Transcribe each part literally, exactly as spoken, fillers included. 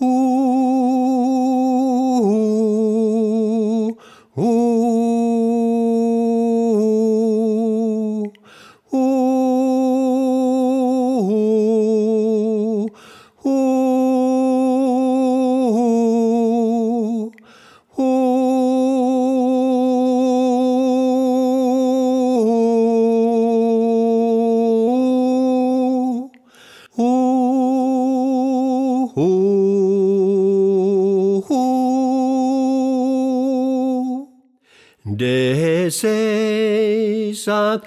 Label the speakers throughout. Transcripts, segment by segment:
Speaker 1: Det sägs att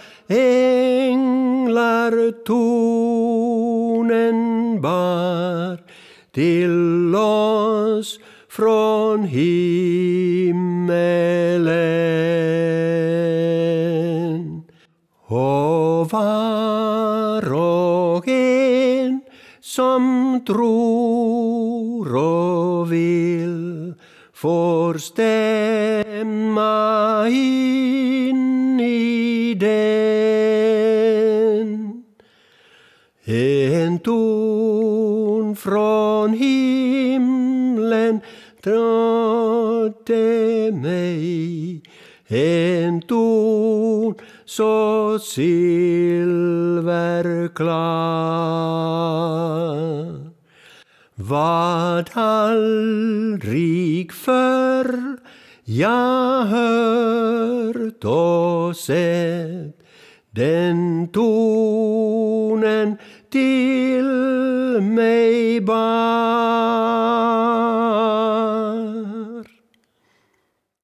Speaker 1: änglar tonen bar till oss från himmelen. Och var och en som tror och vill får stämma in i den. En ton från himlen trådde mig, en ton så silverklar. Vad aldrig förr jag hört och sett, den tonen till mig bar.